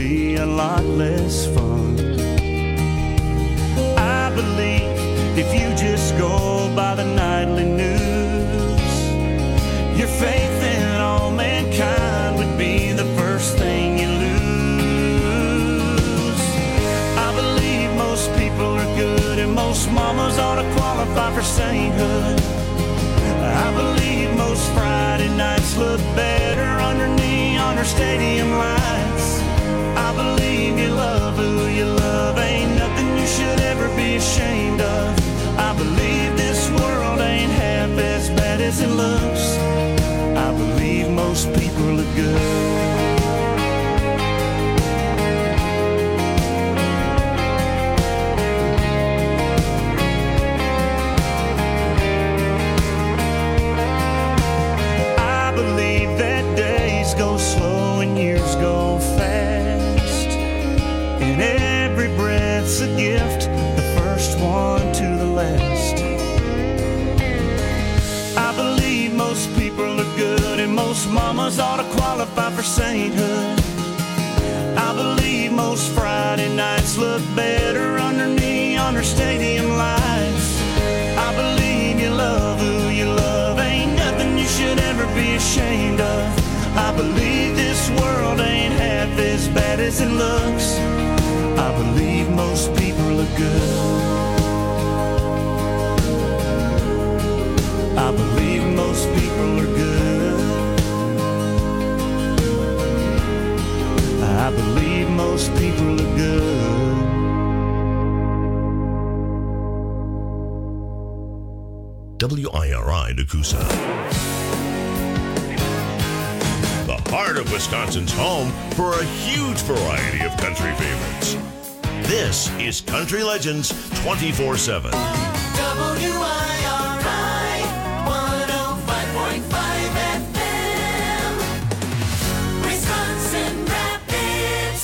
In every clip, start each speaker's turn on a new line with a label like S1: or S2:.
S1: be a lot less fun. I believe if you just go by the nightly news, your faith in all mankind would be the first thing you lose. I believe most people are good and most mamas ought to qualify for sainthood. I believe most Friday nights look better under neon or stadium lights. I believe you love who you love, ain't nothing you should ever be ashamed of. I believe this world ain't half as bad as it looks. I believe most people are good. Go slow and years go fast, and every breath's a gift, the first one to the last. I believe most people are good and most mamas ought to qualify for sainthood. I believe most Friday nights look better under neon or stadium lights. I believe you love who you love, ain't nothing you should ever be ashamed of. I believe this world ain't half as bad as it looks. I believe most people are good. I believe most people are good. I believe most people are good.
S2: WIRI Nakusa. Heart of Wisconsin's home for a huge variety of country favorites. This is Country Legends 24/7.
S3: WIRI 105.5 FM, Wisconsin Rapids.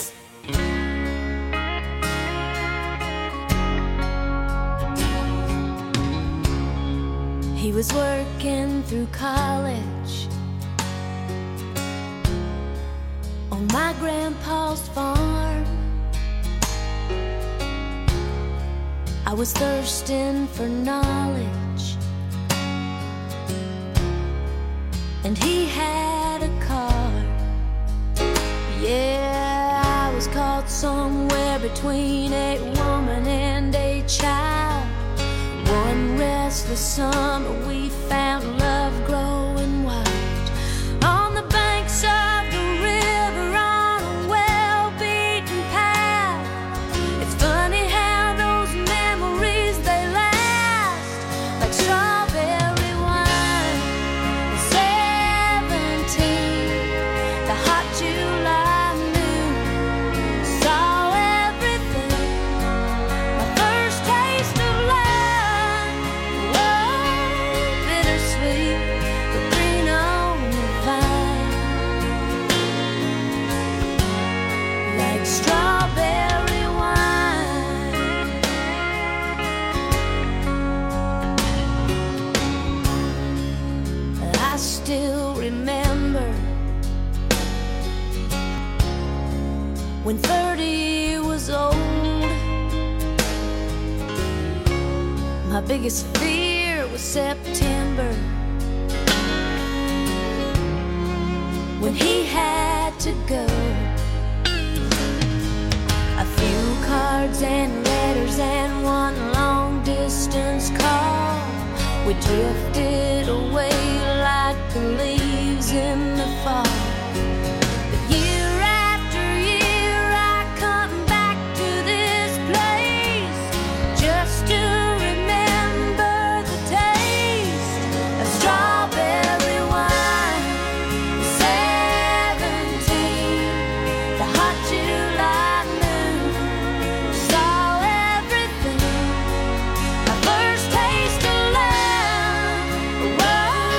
S4: He was working through college on my grandpa's farm. I was thirsting for knowledge, and he had a car. Yeah, I was caught somewhere between a woman and a child. One restless summer we found love growing wild on the banks of the river on a well-beaten path. It's funny how those memories, they last like strawberry wine. 17, the hot July noon, saw everything. My first taste of love, whoa, bittersweet, but green on the vine, like strawberry wine. I still remember when 30 was old. My biggest fear was September, when he had to go. A few cards and letters and one long distance call. We drifted away like the leaves in the fall. But year after year I come back to this place just to remember the taste of strawberry wine. 17, the hot July noon, saw everything. My first taste of love, whoa,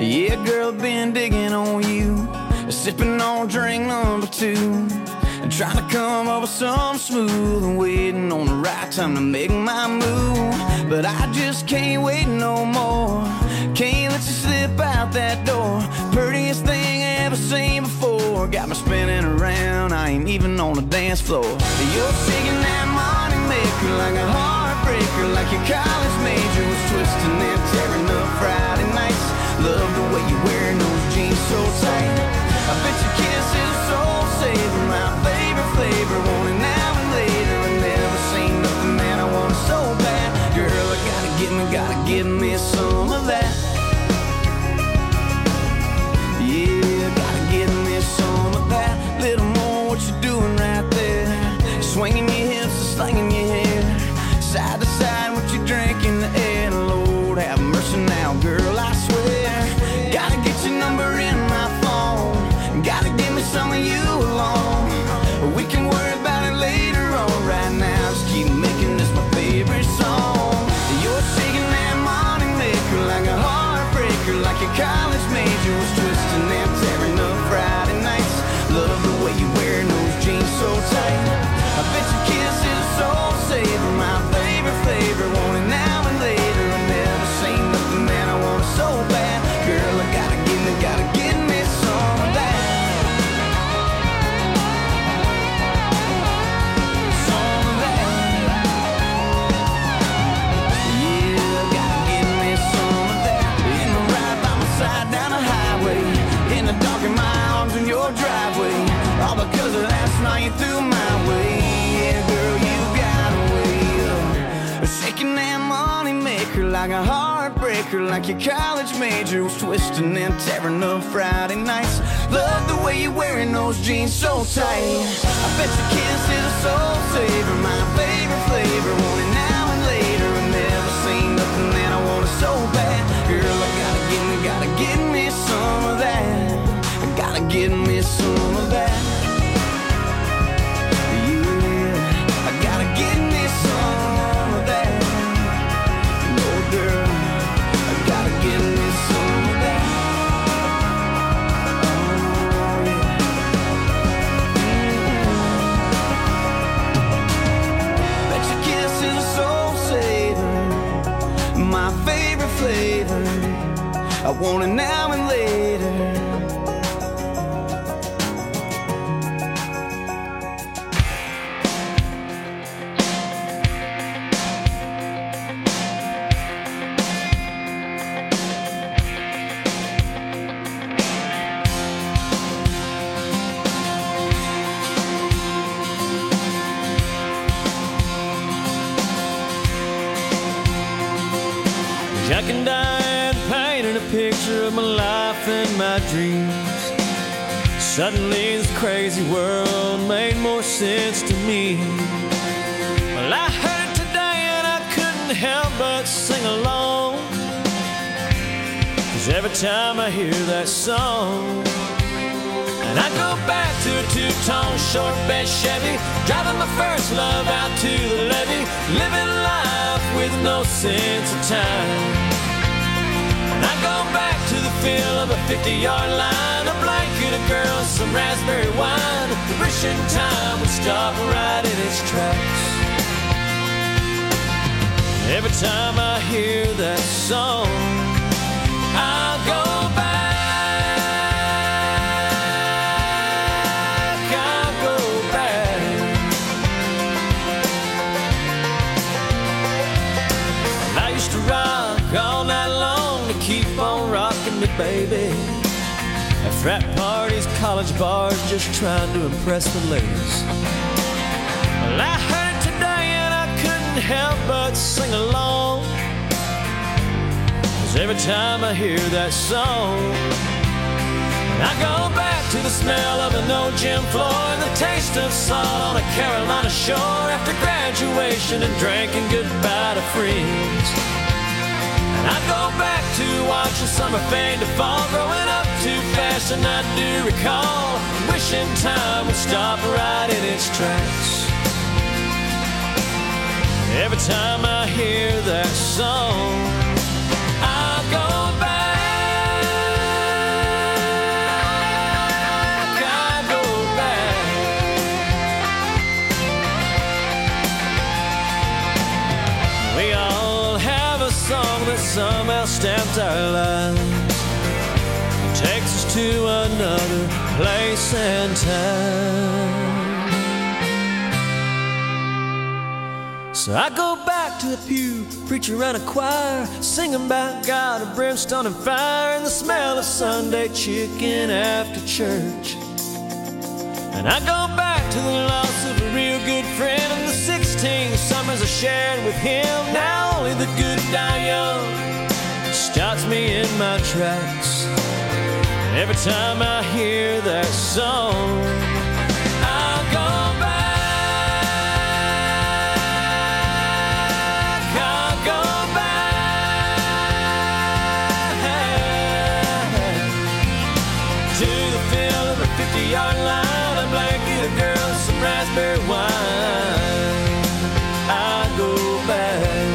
S5: Yeah, girl, I've been digging on you, sipping on drink number 2, and trying to come up with something smooth and waiting on the right time to make my move. But I just can't wait no more. Can't let you slip out that door. Prettiest thing I ever seen before. Got me spinning around, I ain't even on the dance floor. You're shaking that money maker like a heartbreaker, like your college major was twisting and tearing up Friday nights. Love the way you're wearing those jeans so tight. I bet your kiss is a soul saver, my favorite flavor. Want it now and later, I never seen nothing that I want so bad. Girl, I gotta give me some of that. Yeah, gotta give me some of that. Little more what you doing right there. Swinging your hips and slinging your hair. Side to side, what you drink in the air. Lord, have mercy now, girl, I swear. Gotta get your number in my phone. Gotta give me some of you alone. We can worry about it later on. Right now, just keep making this my favorite song. You're shaking that money maker like a heartbreaker, like your college major was twisting and tearing up Friday nights. Love the way you wearing those jeans so tight. I bet your kiss is a soul saver, my favorite flavor. Want it now and later, I never seen nothing that I want so bad. Girl, I gotta give me some of that. Some of that. Yeah, gotta give me some of that. In the ride by my side down the highway, in the dark in my arms in your driveway. All because of last night you threw my way. Yeah, girl, you got a way of shaking that money maker like a heartbreaker, like your college major was twisting and tearing up Friday nights. Love the way you're wearing those jeans so tight. I bet your kiss is a soul saver, my favorite flavor. Want it now and later, I never seen nothing that I wanted so bad. Girl, I gotta give me some of that. I gotta give me some of that. Yeah, I gotta give me some of that. No, girl, I gotta give me some of that. Oh, yeah. Bet your kiss is a soul saver, my favorite flavor. I want it now and later.
S6: Jack and Diane painted a picture of my life and my dreams. Suddenly this crazy world made more sense to me. Well, I heard it today and I couldn't help but sing along, 'cause every time I hear that song, and I go back to a two-tone short bed Chevy, driving my first love out to the levee, living life with no sense of time. And I go back to the feel of a 50-yard line, a blanket of girls, some raspberry wine, wishing time would stop right in its tracks. Every time I hear that song, I'll go back. All night long to keep on rocking me, baby. At frat parties, college bars, just trying to impress the ladies. Well, I heard it today and I couldn't help but sing along, 'cause every time I hear that song, I go back to the smell of an old gym floor and the taste of salt on a Carolina shore after graduation and drinking goodbye to friends. I go back to watching summer fade to fall, growing up too fast and I do recall, wishing time would stop right in its tracks. Every time I hear that song, I'll go back. We all have a song that somehow stamped our lives, takes us to another place and time. So I go back to the pew, preacher and a choir, singing about God of brimstone and fire, and the smell of Sunday chicken after church. And I go back to the loss of a real good friend, and the 16 summers I shared with him. Now only the good die young stops me in my tracks. Every time I hear that song, I'll go back. I'll go back to the field of a 50-yard line, a blanket of girls, some raspberry wine. I'll go back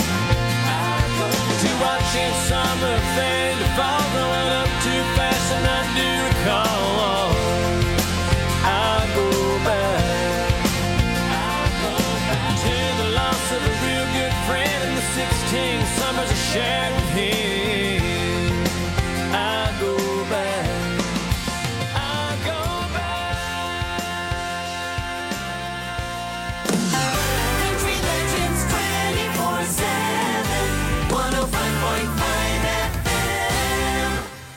S6: to watching summer fade to fall, growing up too fast, and I do recall. I'll go back to the loss of a real good friend and the 16 summers I shared with him. I'll go back. I'll go back.
S3: Country Legends 24/7, 105.5 FM.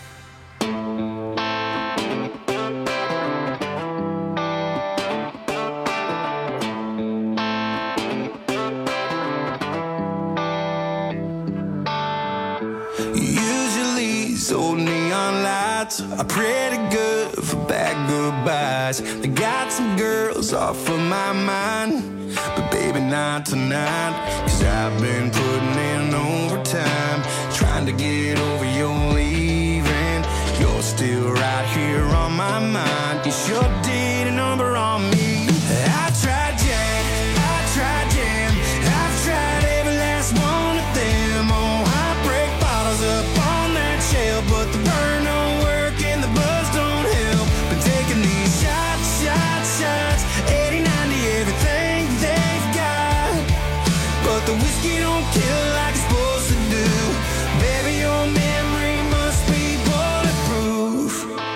S5: Usually these old neon lights are pretty good for bad goodbyes. I got some girls off of my mind, but baby not tonight. 'Cause I've been putting in overtime, trying to get over your leaving. You're still right here on my mind. You sure did a number on me. I tried Jack, I tried Jam, I've tried every last one of them. Oh, I break bottles up on that shelf, but the burn don't work and the buzz don't help. Been taking these shots, shots, shots, 80, 90, everything they've got, but the whiskey don't kill like it's supposed to do. Baby, your memory must be bulletproof.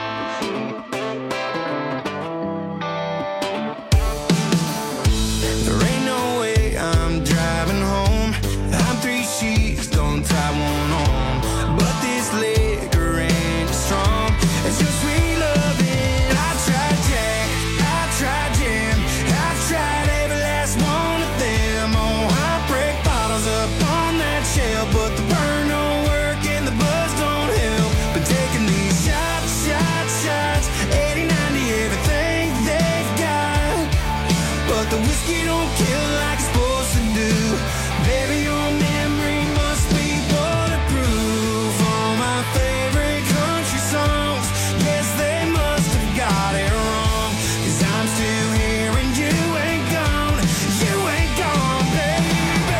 S5: There ain't no way I'm driving home. I'm 3 sheets, don't tie one on. But this liquor ain't as strong as your sweet loving. I tried Jack, I tried Jam, I've tried every last one of them. Oh, I break bottles up on that shelf, but the burn don't work and the buzz don't help. But taking these shots, shots, shots, 80, 90, everything they've got, but the whiskey don't kill like it's supposed to do. Baby, your memory must be bulletproof. All my favorite country songs, yes, they must have got it wrong. 'Cause I'm still here and you ain't gone. You ain't gone, baby.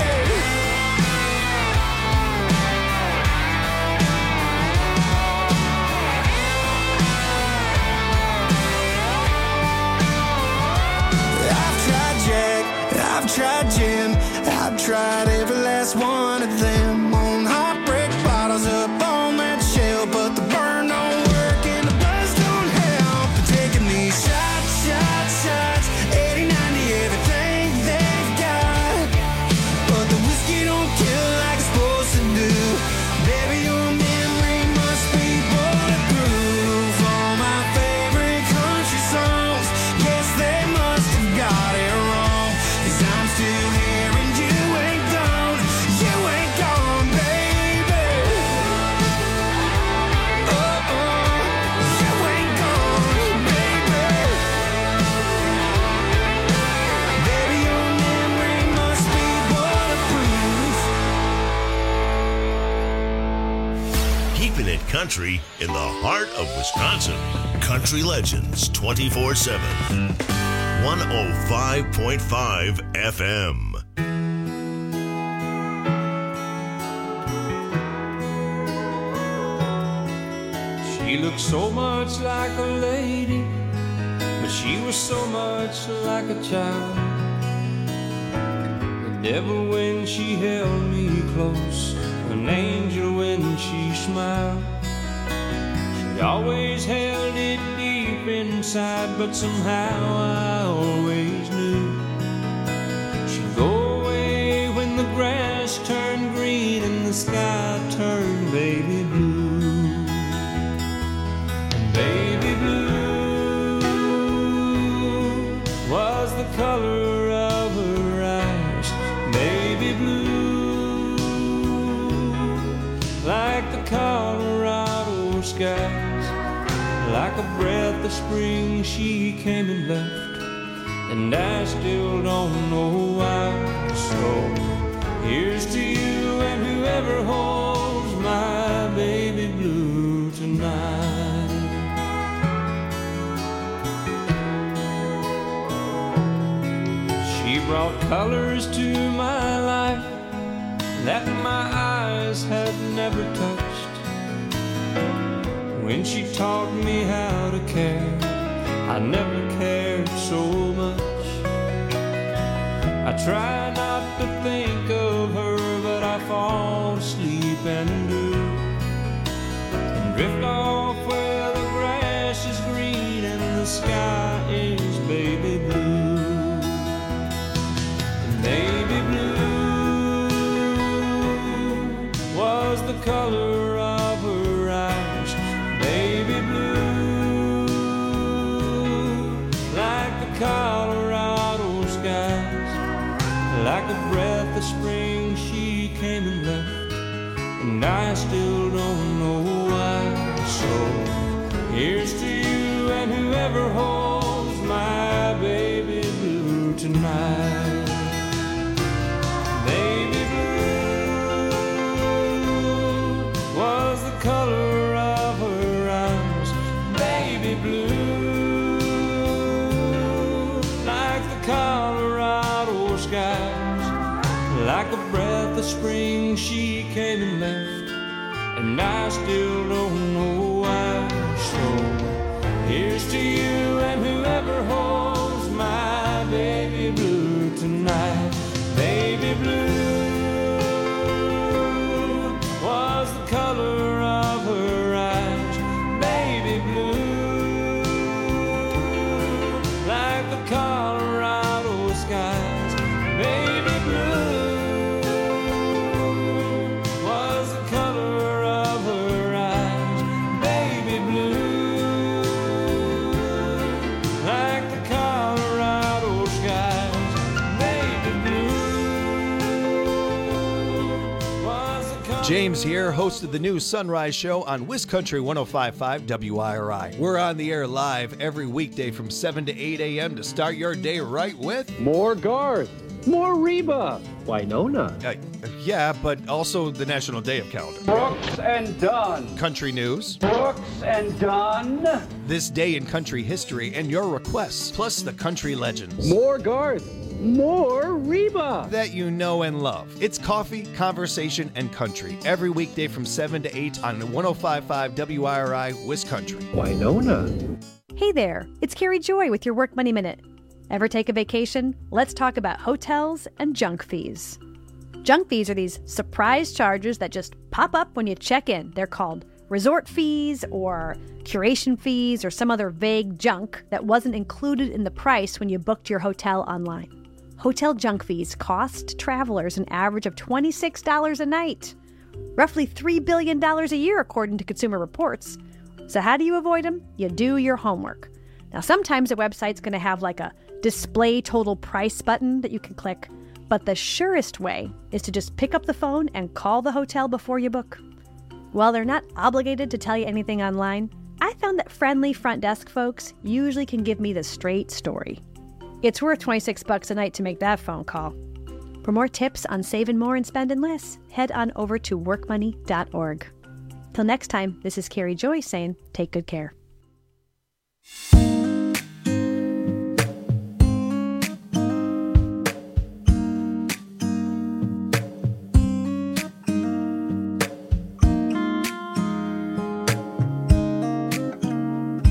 S5: I've tried Jack, I've tried Jim, I've tried every last one of them. On heartbreak bottles up on that shelf, but the burn don't work and the buzz don't help. Taking these shots, shots, shots, 80, 90, everything they've got, but the whiskey don't kill like it's supposed to do. Baby, your memory must be bulletproof. All my favorite country songs, yes, they must have got it wrong. 'Cause I'm still here and you ain't gone. You ain't gone, baby. Oh, you ain't gone, baby. Baby, your memory must be bulletproof.
S2: Keeping it country in the heart of Wisconsin. Country Legends 24/7. 105.5 FM.
S6: She looked so much like a lady, but she was so much like a child.
S7: devil when she held me close, an angel when she smiled. She always held it deep inside, but somehow I always knew she'd go away when the grass turned green and the sky turned baby blue. And baby blue was the color of her eyes, baby blue, like the Colorado skies, like a breath of spring she came and left, and I still don't know why. So here's to you and whoever holds my baby blue tonight. She brought colors to my life that my eyes had never touched. When she taught me how to care, I never cared so much. I try not to think of her, but I fall asleep and do, and drift off where the grass is green and the sky is baby blue. And baby blue was the color of her eyes, baby blue, like the Colorado skies, like a breath of spring she came and left, and I still don't know why. So here's to you and whoever holds my baby blue tonight. Baby blue was the color of her eyes, baby blue, like the Colorado skies, like a breath of spring she came and left, and I still don't know why. So here's to you and whoever holds my baby blue tonight. Baby blue was the color of her eyes, baby blue, like the Colorado skies, baby blue was the color of her eyes, baby blue, like the Colorado skies, baby blue was the color.
S8: James here, host of the new Sunrise Show on WisCountry 105.5 WIRI. We're on the air live every weekday from 7 to 8 a.m. to start your day right with...
S9: More Garth, more Reba, Winona,
S8: yeah, but also the National Day of Calendar.
S9: Brooks and Dunn,
S8: Country news,
S9: Brooks and Dunn,
S8: this day in country history, and your requests, plus the country legends.
S9: more Garth, more Reba.
S8: That you know and love. It's coffee, conversation, and country. Every weekday from 7 to 8 on 105.5 WIRI, WisCountry.
S9: Winona.
S10: Hey there, it's Carrie Joy with your Work Money Minute. Ever take a vacation? Let's talk about hotels and junk fees. Junk fees are these surprise charges that just pop up when you check in. They're called resort fees or curation fees or some other vague junk that wasn't included in the price when you booked your hotel online. Hotel junk fees cost travelers an average of $26 a night, roughly $3 billion a year according to Consumer Reports. So how do you avoid them? You do your homework. Now, sometimes a website's going to have like a display total price button that you can click, but the surest way is to just pick up the phone and call the hotel before you book. While they're not obligated to tell you anything online, I found that friendly front desk folks usually can give me the straight story. It's worth $26 a night to make that phone call. For more tips on saving more and spending less, head on over to workmoney.org. Till next time, this is Carrie Joy saying, take good care.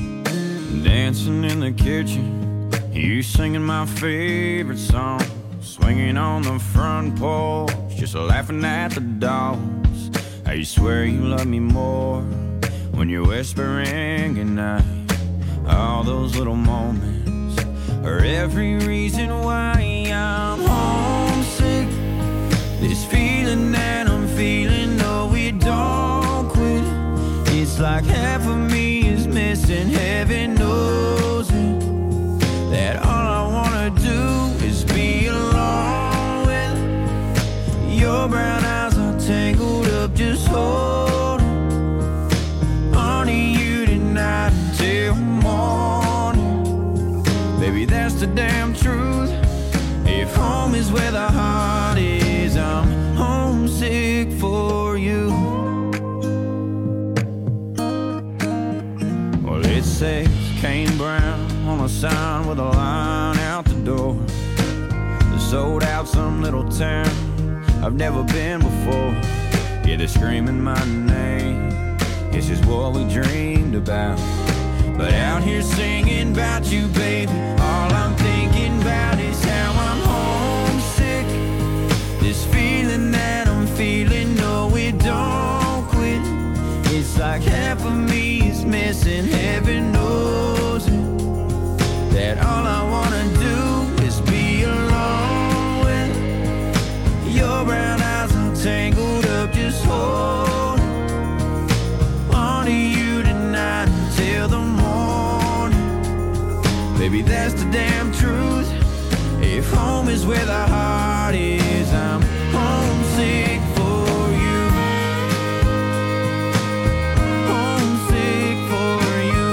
S7: Dancing in the kitchen, you singing my favorite songs.
S5: swinging on the front porch, just laughing at the dogs. I swear you love me more when you're whispering goodnight. All those little moments are every reason why I'm homesick. This feeling that I'm feeling, no, it don't quit. It's like half of me is missing, heaven knows it. That all I wanna do is be alone with your brown eyes are tangled up, just holding on to you tonight until morning. Baby, that's the damn truth. If home is where the heart is, I'm homesick for you. Well, it says Kane Brown on a sign with a line out the door. They sold out some little town I've never been before. Yeah, they're screaming my name. It's just what we dreamed about. But out here singing about you, baby, all I'm thinking about is how I'm homesick. This feeling that I'm feeling, no, it don't quit. It's like half of me is missing, heaven knows it. That all I wanna do is be alone with your brown eyes are tangled up, just hold on to you tonight until the morning. Baby, that's the damn truth. If home is where the heart is, I'm homesick for you. Homesick for you.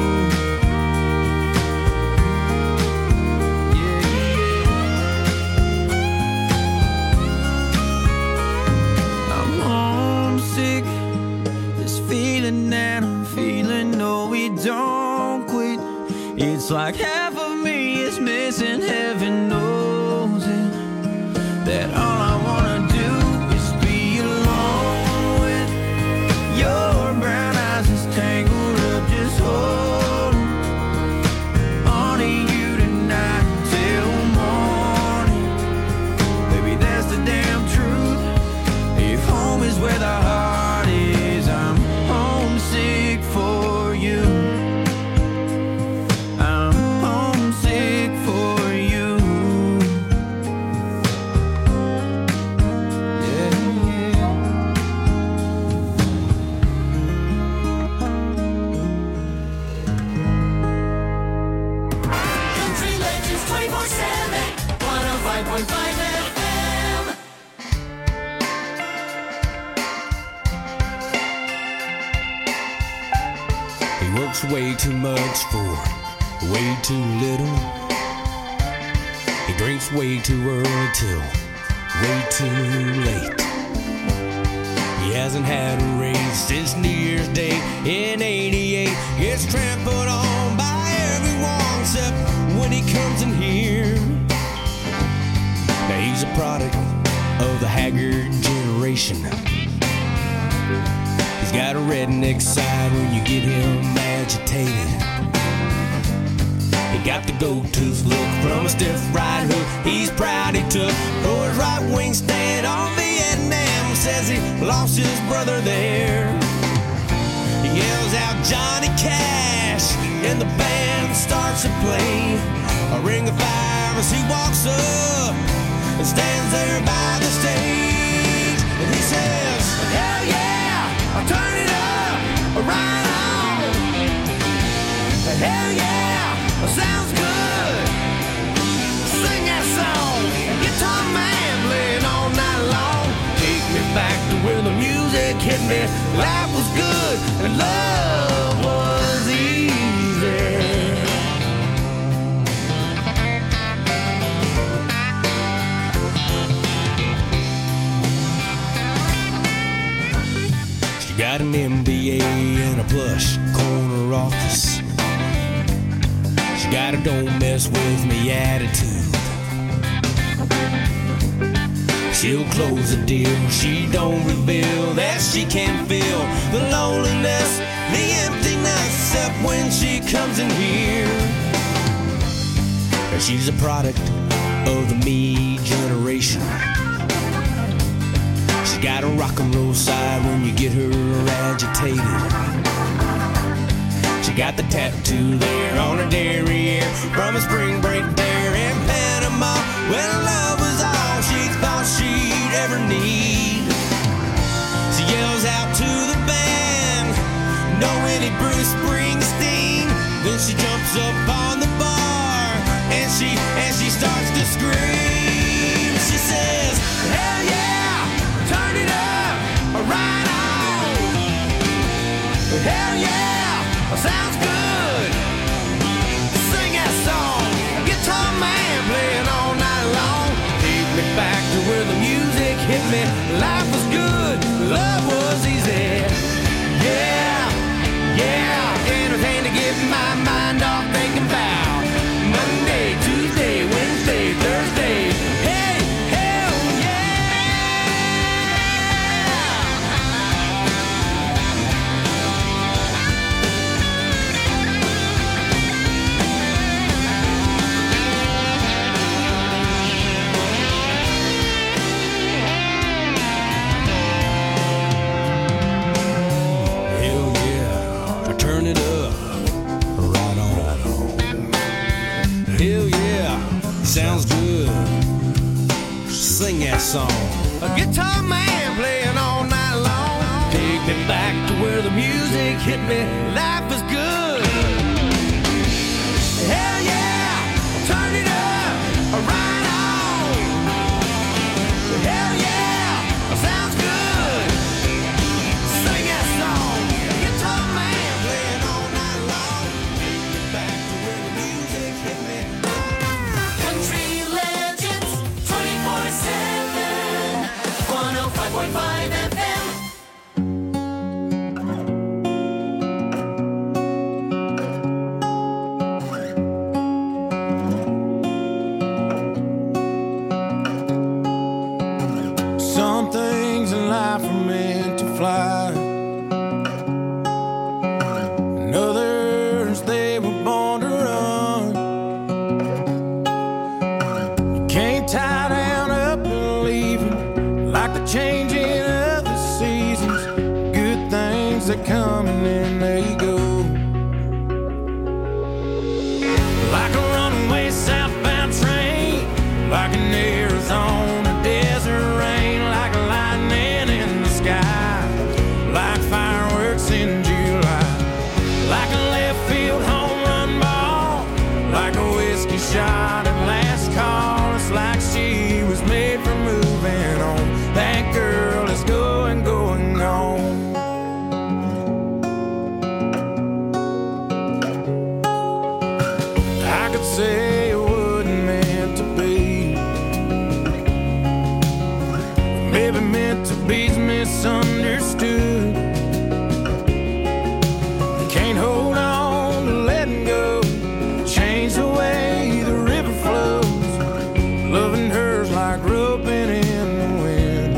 S5: I'm homesick. This feeling that I'm feeling, no, it don't quit. It's like half of me is missing, heaven knows it. That all I wanna do is be alone with your brown eyes is tangled up, just holding on to you tonight till morning. Baby, that's the damn truth. If home is where the heart is, I'm homesick for you. I'm homesick for you. Yeah, yeah.
S3: Country Legends 24/7, 105.5 FM.
S6: He works way too much for way too little. He drinks way too early till way too late. He hasn't had a raise since New Year's Day in '88. Gets trampled on by everyone except when he comes in here. Now he's a product of the haggard generation. He's got a redneck side when you get him agitated. He got the gold-tooth look from a stiff right hook he's proud he took for his right-wing stand on Vietnam. Says he lost his brother there. He yells out Johnny Cash and the band starts to play a ring of fire as he walks up and stands there by the stage. And he says, hell yeah, I'll turn it up, right on. Hell yeah, sounds good. Sing that song, guitar man playing all night long. Take me back to where the music hit me. Life was good and love was easy. She got an MBA and a plush corner office. She got a don't mess with me attitude. She'll close the deal, she don't reveal that she can feel the loneliness, the emptiness, except when she comes in here. And she's a product
S11: of the me generation. She's got a rock and roll side when you get her agitated. She got the tattoo there on her derriere from a spring break there in Panama, when love was all she thought she'd ever need. She yells out to the band, "No any Bruce Springsteen." Then she jumps up on the bar and she starts to scream. She says, "Hell yeah, turn it up, right on. Hell yeah, sounds good. Sing that song, guitar man playing all night long. Take me back to where the music hit me. Life was good, love was easy. Yeah, yeah, anything to get my mind off thinking about Monday, Tuesday, Wednesday, Thursday. Hey, hell turn it up, right on. Hell yeah, sounds good. Sing that song. A guitar man playing all night long. Take me back to where the music hit me. Life was good. Hell yeah, turn it up, right on. Hell yeah, sounds good. Sing that song. Guitar man playing all night long. Take me back to where the music hit me.
S3: Country Legends 24/7, 105.5 FM.
S11: Some things in life are meant to fly, and others they were born to run. You can't tie down up and leave 'em, like the changing of the seasons. Good things that come and then they go, like a runaway southbound train, like an Arizona desert rain, like lightning in the sky, like fireworks in July, like a left field home run ball, like a whiskey shot at last call. It's like she was made for moving on. That girl is going, going on. I could say it wasn't meant to be, maybe meant to be's misunderstood. You can't hold on to letting go, change the way the river flows. Loving her's like roping in the wind,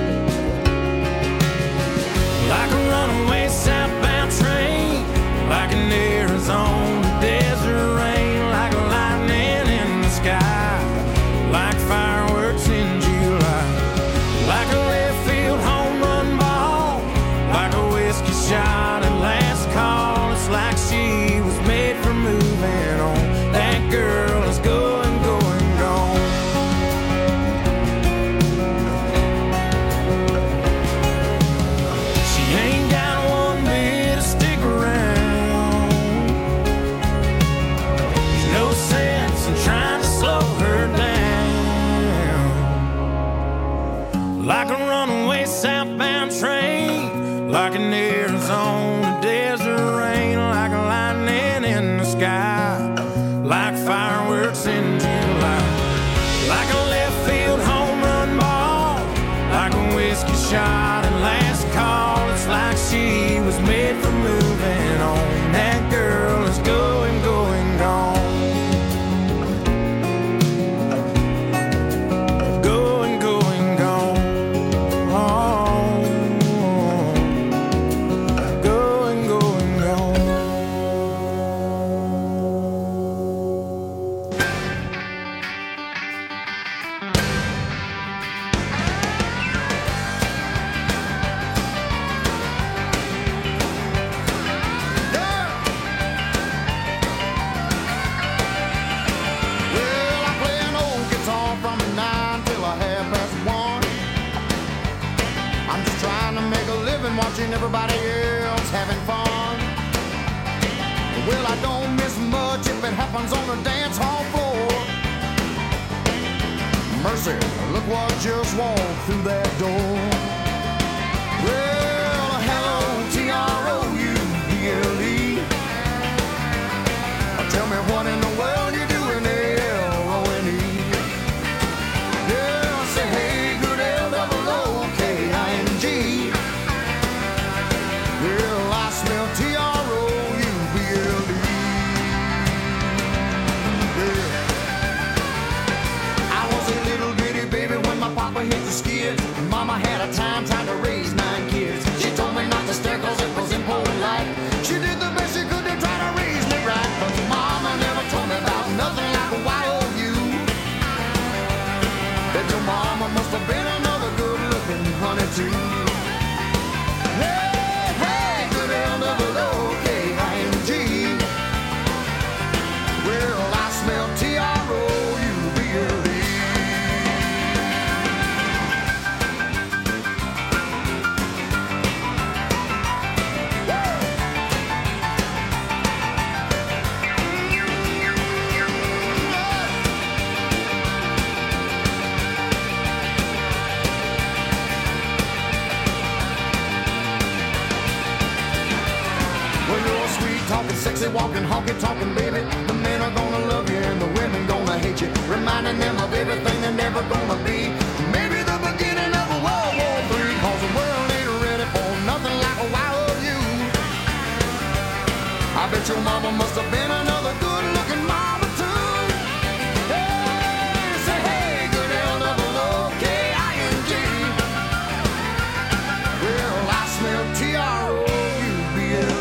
S11: like a runaway southbound train, like an Arizona desert rain, like lightning in the sky, like fireworks in July, like a left field home run ball, like a whiskey shot at last call. It's like she was made for moving on. That girl is going, going, gone. She ain't got one bit to stick around. There's no sense in trying to slow her down, like a runaway southbound train, like an Arizona desert rain, like a lightning in the sky, like fireworks in July, like a left field home run ball, like a whiskey shot at last call. It's like she was made for moving on. That girl is going, going, gone. Going, going, gone.
S12: watching everybody else having fun. Well, I don't miss much if it happens on the dance hall floor. Mercy, look what just walked through that door. Well, hello, T-R-O-U-B-L-E. Tell me what in the world you doing, L-O-N-E. Yeah, say hey, good L-O-O-K-I-N-G. Well, I smell T-R-O-U-B-L-E. Yeah. I was a little bitty baby when my papa hit the skids. Mama had a time trying to raise 9 kids. She told me not to stare cause it was impolite. She did the best she could to try to raise me right. But Mama never told me about nothing like a Y-O-U. That your mama must have been another good-looking honey too. Hey, hey, good L-O-O-K-I-N-G. Well, I smell T-R-O-U-B-L-E. Sexy walking, honky talking, baby. The men are gonna love you and the women gonna hate you, reminding them of everything they're never gonna be. Maybe the beginning of a World War III, cause the world ain't ready for nothing like a Y-O-U. I bet your mama must have been another good-looking mama too. Hey, say hey, good L-O-O-K-I-N-G. Well, I smell T-R-O-U-B-L-E.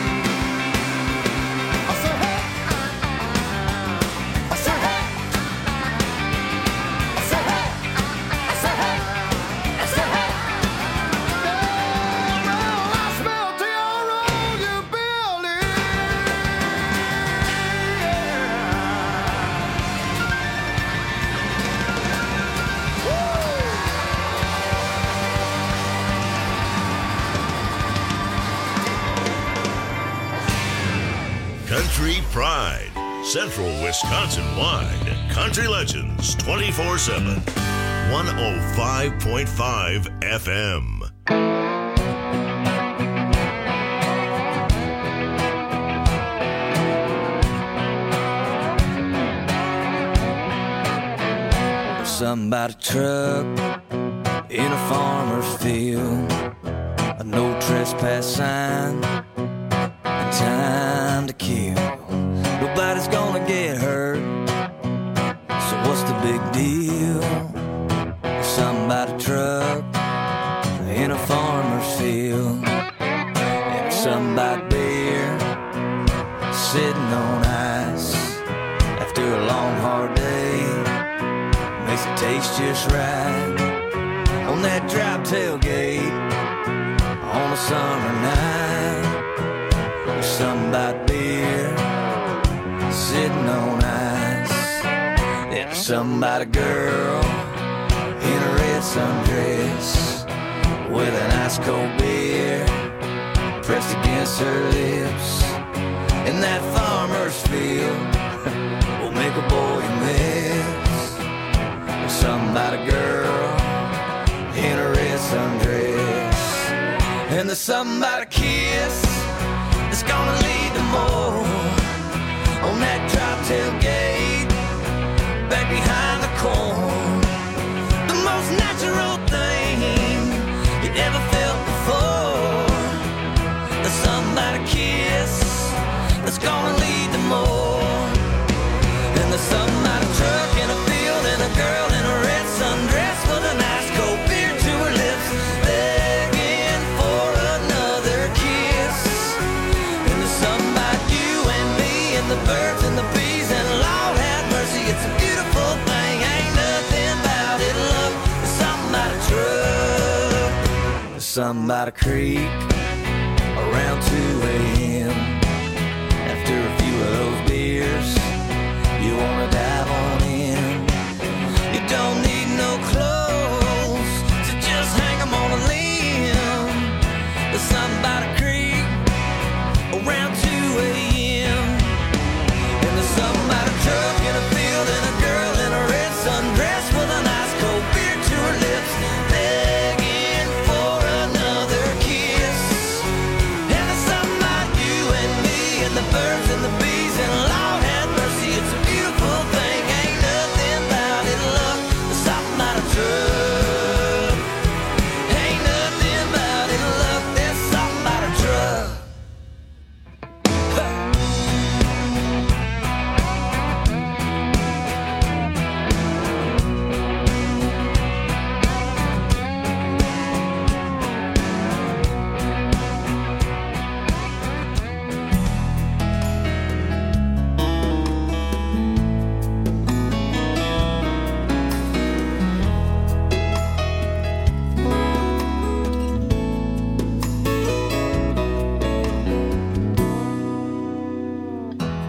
S2: Country Pride, Central Wisconsin-wide. Country Legends 24/7. 105.5 FM.
S5: Something about a truck in a farmer's field, a no trespass sign, and time to kill. Nobody's gonna get hurt, so what's the big deal? Something about a truck in a farmer's field, and something about beer sitting on ice after a long hard day. Makes it taste just right on that drop tailgate on a summer night. There's something about beer sitting on ice. There's something about a girl in a red sundress with an ice cold beer pressed against her lips. In that farmer's field will make a boy miss. Something about a girl in a red sundress, and there's something about a kiss that's gonna lead to more on that drop tailgate back behind the corn. The most natural thing you ever felt before. There's something about a kiss that's gonna lead to more, and there's something about a truck in a field and a girl in a red sundress with an ice cold beer to her lips, begging for another kiss. And there's something about you and me and the birds and the bees, and Lord have mercy, it's a beautiful thing. Ain't nothing about it, love. There's something about a truck. There's something about a creek around 2 a.m. After a few of those beers, you wanna dive on in. You don't need no clothes, so just hang 'em on a limb. There's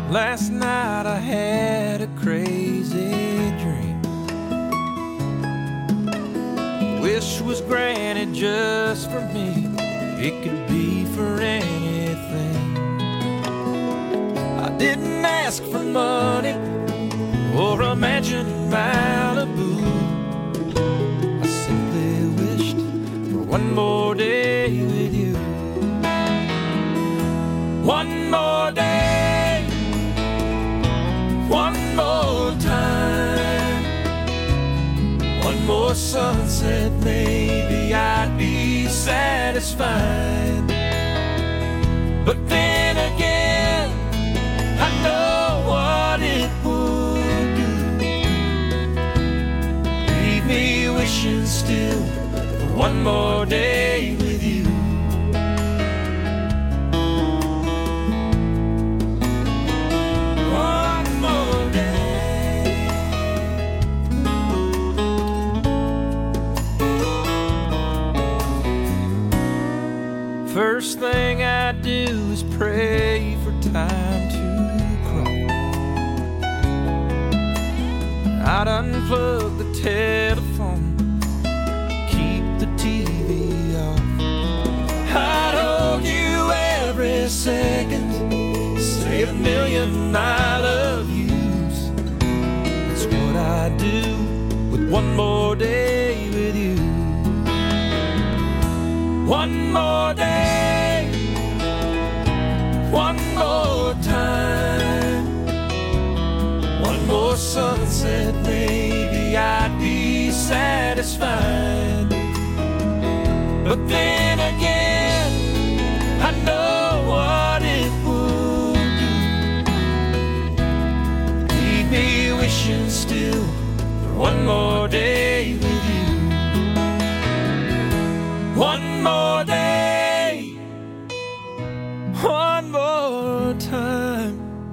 S11: Last night I had a crazy dream. Wish was granted just for me. It could be for anything. I didn't ask for money or a mansion in Malibu. I simply wished for one more day with you. One more day, one more time, one more sunset, maybe I'd be satisfied. But then again, I know what it would do. Leave me wishing still for one more day with you. One more day. First thing I do is pray for time to cry. I'd unplug the telephone, keep the TV off. I'd hold you every second, say a million I love yous. That's what I do with one more day with you. One more day, one more time, one more sunset, maybe I'd be satisfied. But then again, I know what it would do. Leave me wishing still for one more day with you. One more day, one more time,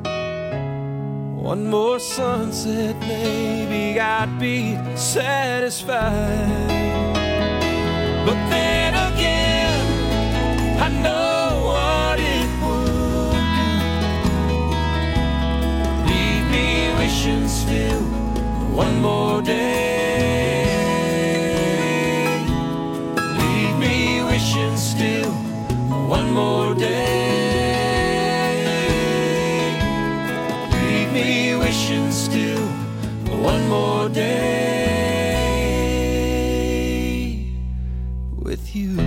S11: one more sunset, maybe I'd be satisfied. But then again, I know what it would do. Leave me wishing still for one more day. Leave me wishing still for one more day. Leave me wishing still for one more day with you.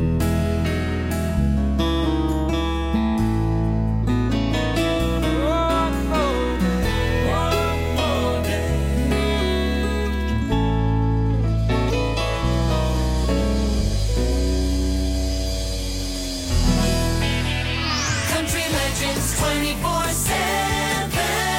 S3: Country Legends 24/7.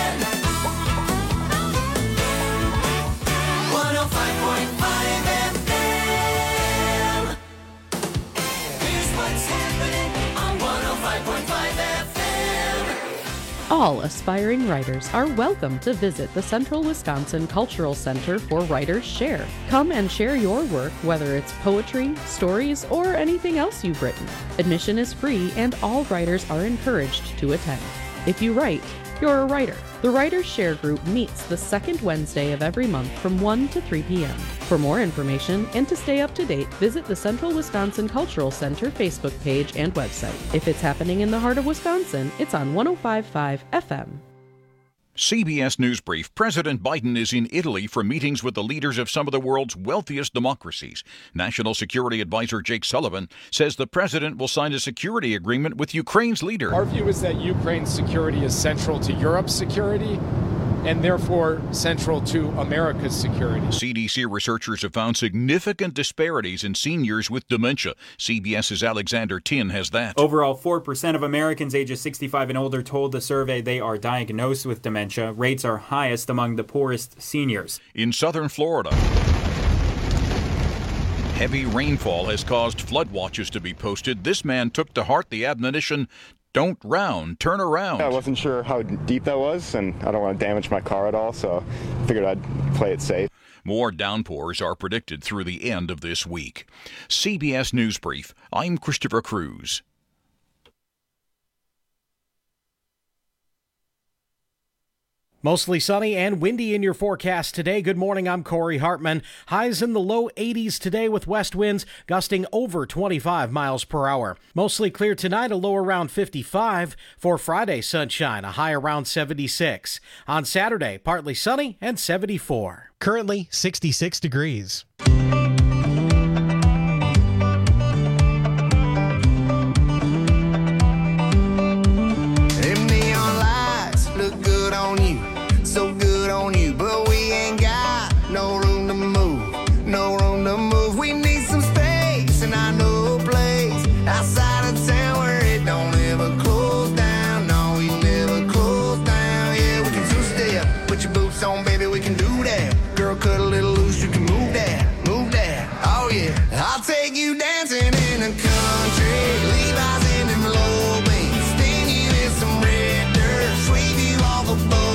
S3: 105.5 FM. Here's what's happening on 105.5 FM.
S13: All aspiring writers are welcome to visit the Central Wisconsin Cultural Center for Writers Share. Come and share your work, whether it's poetry, stories, or anything else you've written. Admission is free and all writers are encouraged to attend. If you write, you're a writer. The Writers Share group meets the second Wednesday of every month from 1 to 3 p.m. For more information and to stay up to date, visit the Central Wisconsin Cultural Center Facebook page and website. If it's happening in the heart of Wisconsin, it's on 105.5 FM.
S14: CBS News Brief. President Biden is in Italy for meetings with the leaders of some of the world's wealthiest democracies. National Security Advisor Jake Sullivan says the president will sign a security agreement with Ukraine's leader.
S15: Our view is that Ukraine's security is central to Europe's security and therefore central to America's security.
S14: CDC researchers have found significant disparities in seniors with dementia. CBS's Alexander Tin has that.
S16: Overall, 4% of Americans ages 65 and older told the survey they are diagnosed with dementia. Rates are highest among the poorest seniors.
S14: In southern Florida, heavy rainfall has caused flood watches to be posted. This man took to heart the admonition, don't round, turn around.
S17: I wasn't sure how deep that was, and I don't want to damage my car at all, so I figured I'd play it safe.
S14: More downpours are predicted through the end of this week. CBS News Brief. I'm Christopher Cruz.
S18: Mostly sunny and windy in your forecast today. Good morning, I'm Corey Hartman. Highs in the low 80s today with west winds gusting over 25 miles per hour. Mostly clear tonight, a low around 55. For Friday, sunshine, a high around 76. On Saturday, partly sunny and 74.
S19: Currently 66 degrees.
S5: So good on you, but we ain't got no room to move, no room to move. We need some space, and I know a place outside of town where it don't ever close down. No, we never close down. Yeah, we can two-step, put your boots on, baby, we can do that. Girl, cut a little loose, you can move that, move that. Oh yeah, I'll take you dancing in the country, Levi's in them low beams, sting you in some red dirt, sweep you off a boat.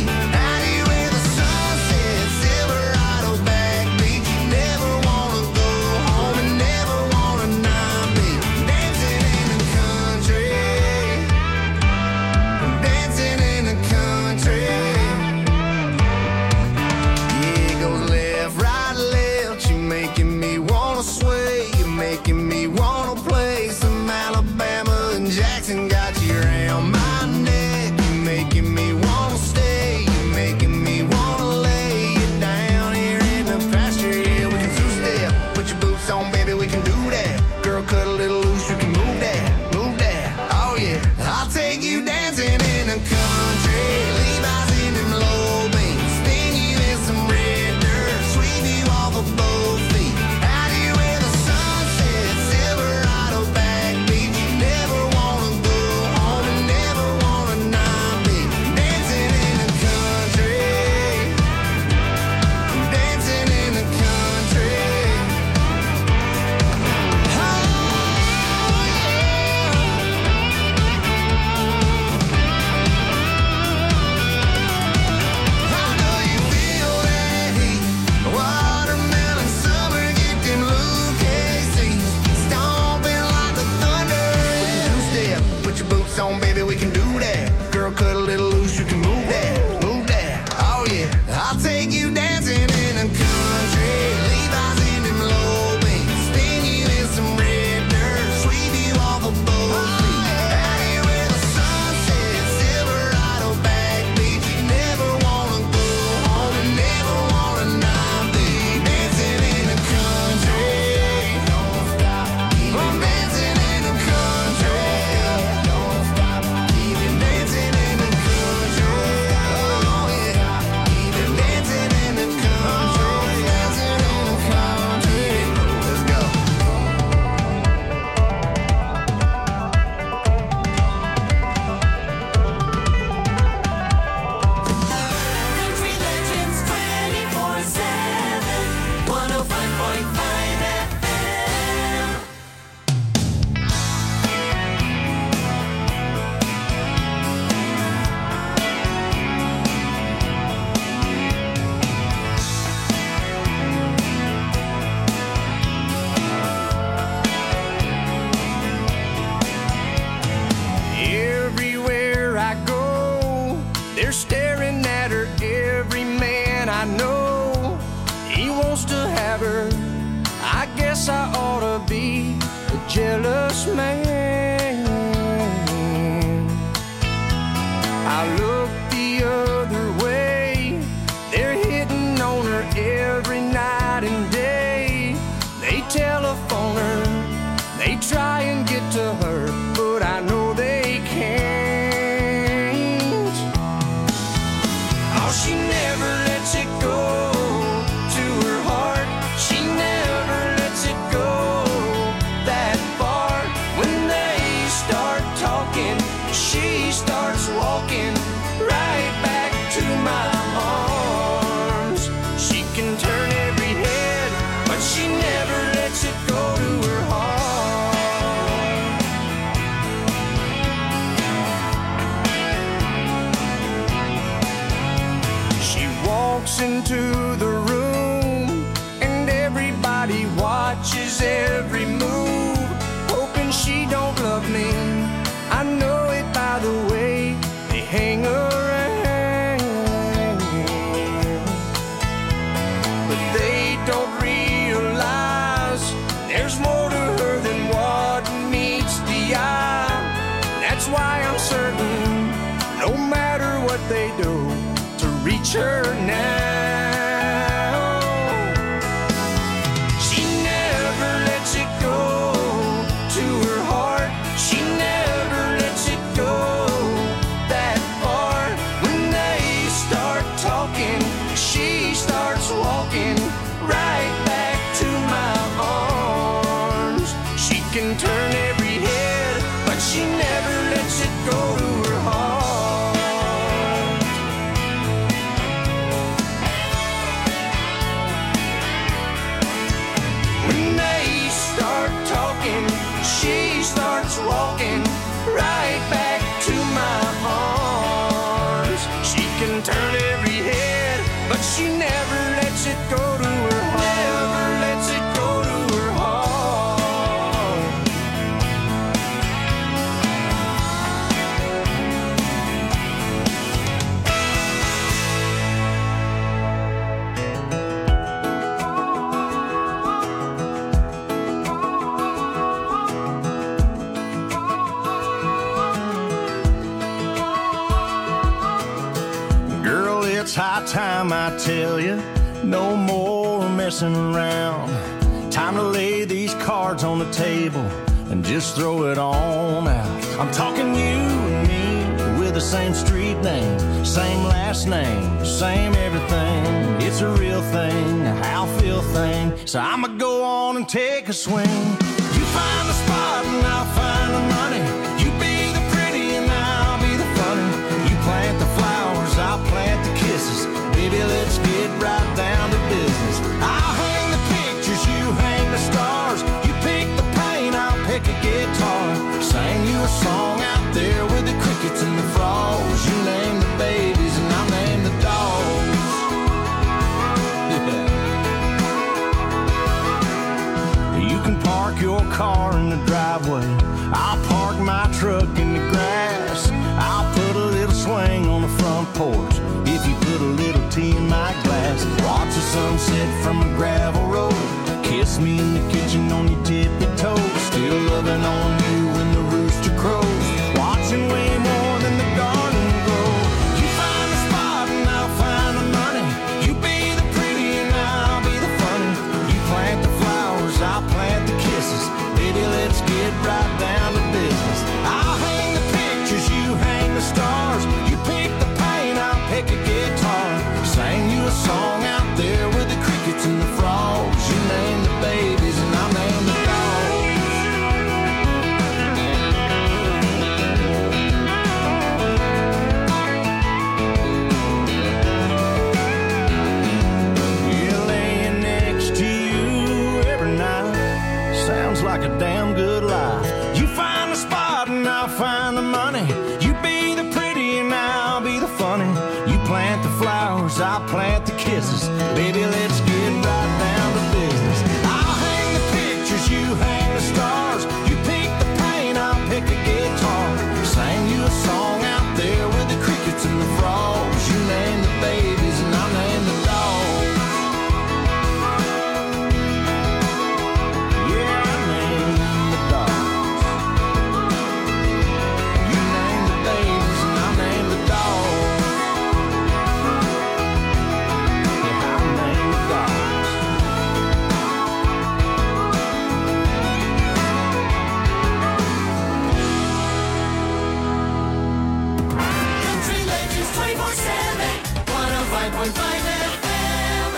S11: Jealous man. I look the other way. They're hitting on her every night and day. They telephone her, they try and get to her, but I know they can't. Oh, she never lets it go to her heart. She never lets it go that far.
S5: they do to reach her now. She never lets it go to her heart. She never lets it go that far. When they start talking, she starts walking right back to my arms. She can turn every head, but she never lets it go to her heart. When they start talking, she starts walking right back to my arms. She can turn every head, but she never lets it go to her heart. Never lets it go to her heart. Girl, it's high time I tell you, no more messing around. Time to lay these cards on the table and just throw it on out. I'm talking you and me with the same street name, same last name, same everything. It's a real thing, a how feel thing. So I'ma go on and take a swing. You find the spot and I'll find the money. You be the pretty and I'll be the funny. You plant the flowers, I'll plant the kisses. Baby, let's get right down to business. I'll hang the pictures, you hang the stars. You pick the paint, I'll pick a guitar. Sing you a song out there with the crickets and the frogs. You name the babies and I'll name the dogs. Yeah. You can park your car in the driveway. I'll park my truck in the grass. I'll put a little swing on the front porch. If you put a little tea in my glass, watch the sunset from a gravel road. Kiss me in the kitchen on your tippy toes. Still loving on you when the rooster crows. Watching way more than the garden grow. You find the spot and I'll find the money. You be the pretty and I'll be the funny. You plant the flowers, I'll plant the kisses. Baby, let's get right down to business. I'll hang the pictures, you hang the stars. You pick the paint, I'll pick a guitar. Sing you a song out there with the crickets and the frogs. You name the babies and I'll name the dogs. Yeah, laying next to you every night sounds like a damn good life. You find the spot and I'll find the money. You be the pretty and I'll be the funny. You plant the flowers, I'll plant the kisses. Baby, let's get right down to business. I'll hang the pictures, you hang the stars. You pick the paint, I'll pick a guitar. Sing you a song out there with the crickets and the frogs. You name the babies and I'll name the dogs. Yeah, I name the dogs. You name the babies and I'll name the dogs. Yeah, I'll name the dogs.
S3: Country Legends 24/7, 105.5 FM.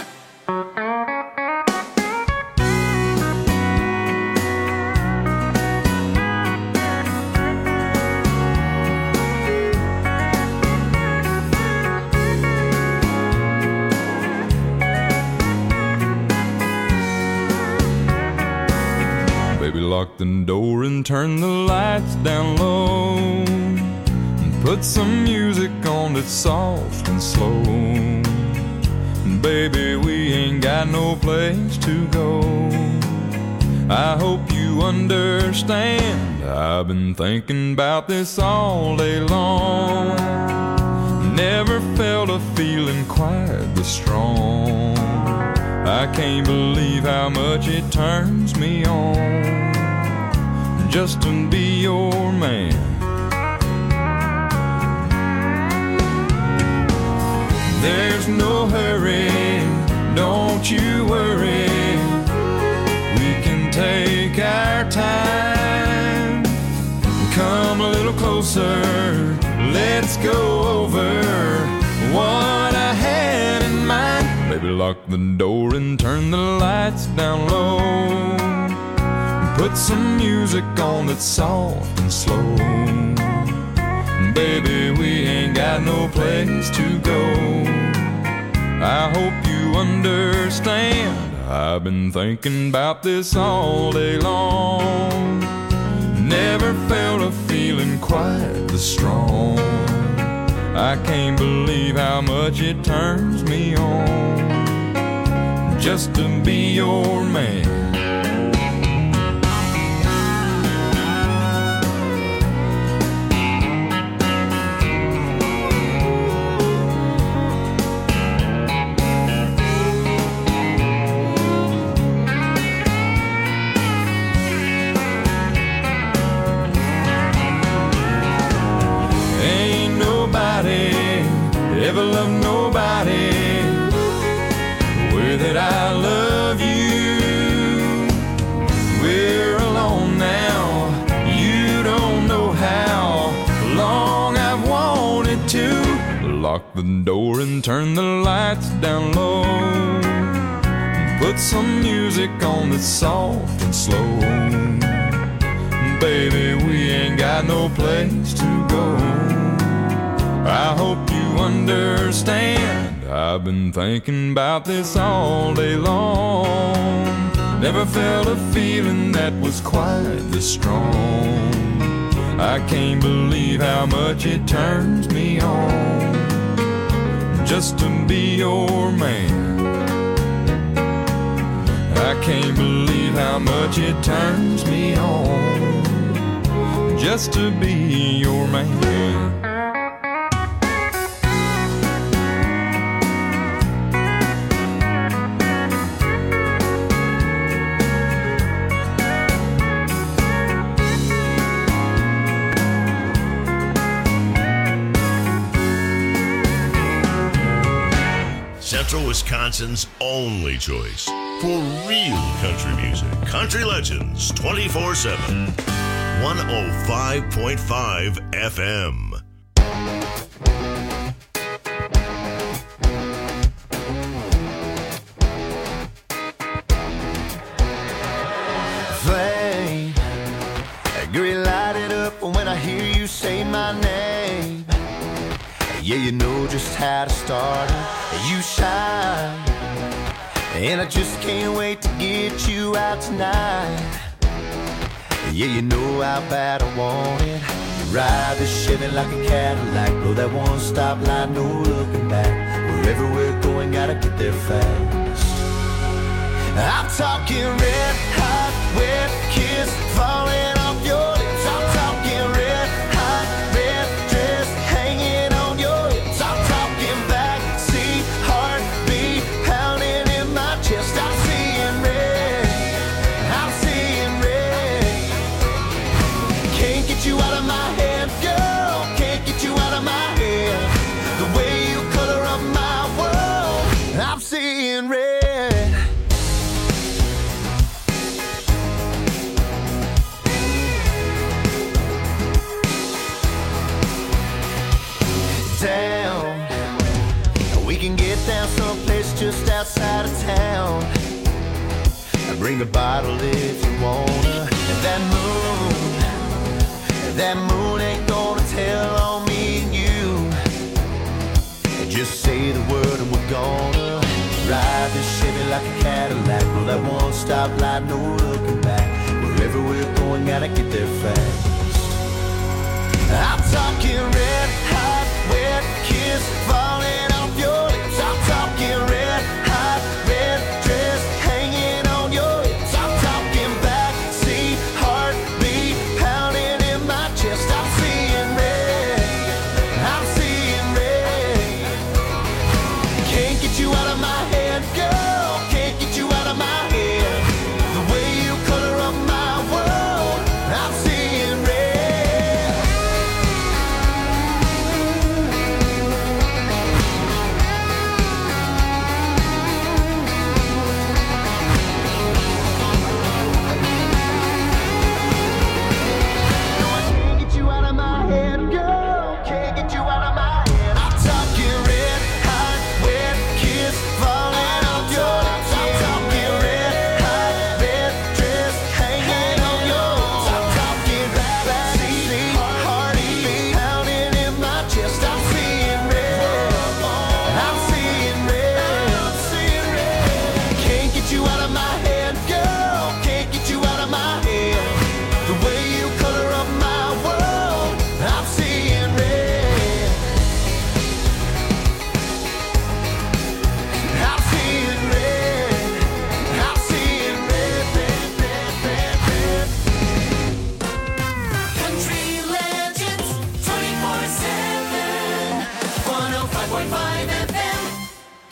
S7: Baby, lock the door and turn the lights down low. And put some music on that's soft and slow. Baby, we ain't got no place to go. I hope you understand. I've been thinking about this all day long. Never felt a feeling quite this strong. I can't believe how much it turns me on just to be your man.
S20: There's no hurry, don't you worry. We can take our time. Come a little closer, let's go over what I had in mind. Baby, lock the door and turn the lights down low. Put some music on that's soft and slow. Baby, we ain't got no place to go. I hope you understand. I've been thinking about this all day long. Never felt a feeling quite this strong. I can't believe how much it turns me on just to be your man. Ever love nobody the way that I love you. We're alone now, you don't know how long I've wanted to. Lock the door and turn the lights down low. Put some music on that's soft and slow. Baby, we ain't got no place to go. I hope you understand. I've been thinking about this all day long. Never felt a feeling that was quite this strong. I can't believe how much it turns me on just to be your man. I can't believe how much it turns me on just to be your man.
S2: Central Wisconsin's only choice for real country music. Country Legends 24/7. 105.5 FM.
S12: Flame, girl, light it up when I hear you say my name. Yeah, you know just how to start it. You shine, and I just can't wait to get you out tonight. Yeah, you know how bad I want it. Ride the Chevy like a Cadillac, blow that one-stop light, no looking back. Wherever we're going, gotta get there fast. I'm talking red hot, wet kiss falling off your lips. I'm talking red hot, red dress hanging on your hips. I'm talking backseat heartbeat pounding in my chest. I'm seeing red, I'm seeing red. Can't get you out of my head, girl. Can't get you out of my head. The way you color up my world, I'm seeing red. Down, we can get down someplace just outside of town. Bring a bottle if you wanna. And that moon ain't gonna tell on me and you. Just say the word and we're gonna ride this Chevy like a Cadillac. Blow that one-stop light, no looking back. Wherever we're going, gotta get there fast. I'm talking red hot, wet kiss falling off your lips. I'm talking red hot, red dress hanging on your hips. I'm talking backseat heartbeat pounding in my chest. I'm seeing red, I'm seeing red. Can't get you out of my head, girl. Can't get you out of my head. The way you color up my world, I'm seeing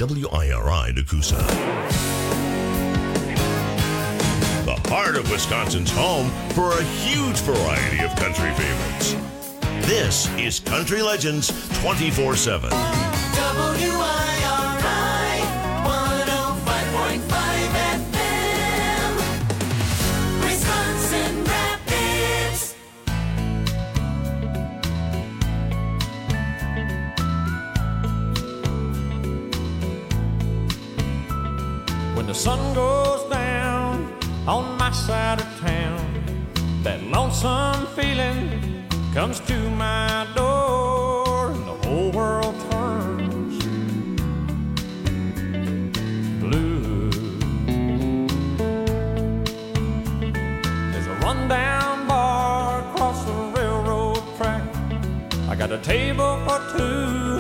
S2: WIRI Nakusa. The heart of Wisconsin's home for a huge variety of country favorites. This is Country Legends 24/7.
S3: WIRI 105.5 FM, Wisconsin Rapids.
S6: When the sun goes down on my side of town, that lonesome feeling comes to my door, and the whole world turns blue. There's a rundown bar across the railroad track. I got a table for two